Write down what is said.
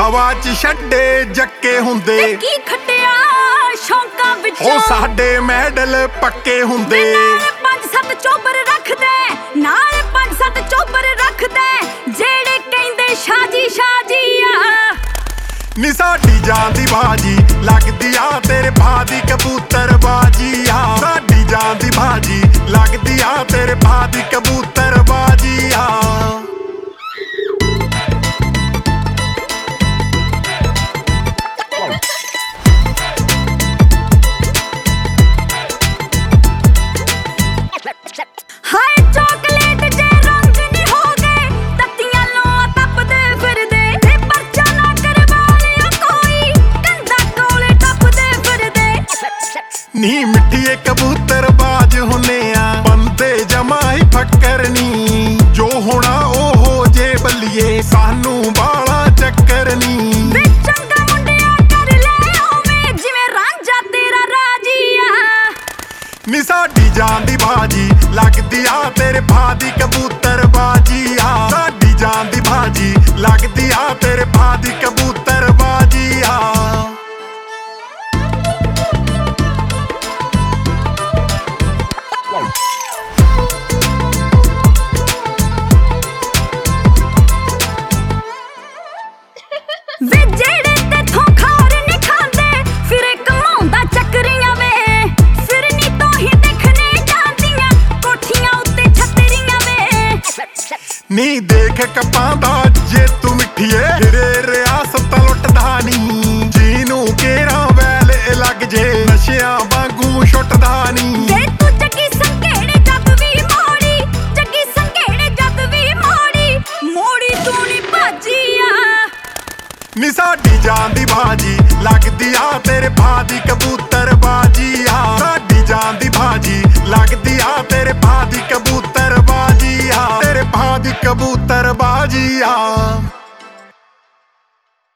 ਹਵਾ 'ਚ ਛੱਡੇ ਜੱਕੇ ਹੁੰਦੇ ਤੇ ਕੀ ਖੱਟਿਆ ਸ਼ੌਂਕਾਂ ਵਿੱਚ ਉਹ ਸਾਡੇ ਮੈਡਲ ਪੱਕੇ ਹੁੰਦੇ ਨਾਲ 5-7 ਚੋਬਰ ਰੱਖਦੇ ਨਾਲ 5-7 ਚੋਬਰ ਰੱਖਦੇ ਜਿਹੜੇ ਕਹਿੰਦੇ ਸ਼ਾਜੀ ਸ਼ਾਜੀ ਆ ਨੀ ਸਾਡੀ ਜਾਨ ਦੀ ਬਾਜੀ ਲੱਗਦੀ ਆ ਤੇਰੇ ਭਾ ਦੀ ਕਬੂਤਰ ਬਾਜੀ ਆ ਸਾਡੀ ਜਾਨ ਦੀ ਬਾਜੀ ਲੱਗਦੀ ਆ ਤੇਰੇ ਭਾ ਦੀ ਕਬੂਤਰ ਬਾਜੀ ਆ ਹਾਏ ਚਾਕਲੇਟ ਜੇ ਰੰਗ ਨੀ ਹੋ ਗਏ ਤੱਤੀਆਂ ਲੋਆਂ ਤੱਪਦੇ ਫਿਰਦੇ ਤੇ ਪਰਚਾ ਨਾ ਕਰਵਾ ਲਿਆ ਕੋਈ ਕੰਧਾ ਕੋਲੇ ਟੱਪਦੇ ਫਿਰਦੇ ਨੀ ਮਿੱਠੀਏ ਕਬੂਤਰ ਬਾਜ ਹੁੰਨੇ ਆ ਬੰਦੇ ਜਮਾ ਹੀ ਫੱਕਰ ਨੀ ਜੋ ਹੋਣਾ ਉਹ ਹੋ ਜੇ ਬੱਲੀਏ ਸਾਨੂੰ ਬਾਲਾ ਚੱਕਰ ਨੀ ਵੇ ਚੰਗਾ ਮੁੰਡਿਆ ਕਰ ਲੈ ਓਵੇਂ ਜਿਵੇਂ ਰਾਂਝਾ ਤੇਰਾ ਰਾਜੀ ਆ ਨੀ ਸਾਡੀ ਜਾਨ ਦੀ ਬਾਜੀ ਲੱਗਦੀ ਆ ਤੇਰੇ ਭਾ ਦੀ ਕਬੂਤਰ ਬਾਜੀ ਆ ਸਾਡੀ ਜਾਨ ਦੀ ਬਾਜੀ ਲੱਗਦੀ ਆ ਤੇਰੇ ਭਾ ਦੀ ਕਬੂਤਰ ਬਾਜੀ ਆ ਵੇ ਜਿਹੜੇ ਤੇਥੋਂ ਖਾਰ ਨੀ ਖਾਂਦੇ ਫਿਰੇ ਕਮਾਉਂਦਾ ਚੱਕਰੀਆਂ ਵੇ ਫਿਰ ਨੀ ਤੋਂ ਹੀ ਦੇਖਣੇ ਜਾਂਦੀਆਂ ਕੋਠੀਆਂ ਉੱਤੇ ਛਤਰੀਆਂ ਵੇ ਨੀ ਦੇਖ ਕੱਪਾਂ ਦਾ ਜੇ ਤੂੰ ਮਿੱਠੀਏ ਤੇਰੇ ਰਿਆਸਤ ਲੁੱਟਦਾ ਨੀ ਜਿਹਨੂੰ ਕੇਰਾ ਵੈਲ ਲੱਗ ਜੇ ਨਸ਼ਿਆਂ ਵਾਂਗੂ ਛੁੱਟਦਾ ਨੀ ਵੇ ਤੂੰ ਜੱਗੀ ਸੰਘੇੜੇ ਜੱਗ ਵੀ ਮੋੜੀ ਜੱਗੀ ਸੰਘੇੜੇ ਜੱਗ ਵੀ ਮੋੜੀ ਮੋੜੀ ਤੂੰ ਨੀ ਭਾਜੀ ਆ ਨੀ ਸਾਡੀ ਜਾਨ ਦੀ ਬਾਜੀ ਲੱਗਦੀ ਆ ਤੇਰੇ ਭਾ ਦੀ ਕਬੂਤਰ ਬਾਜੀ ਆ ਸਾਡੀ ਜਾਨ ਦੀ ਬਾਜੀ ਲੱਗਦੀ ਆ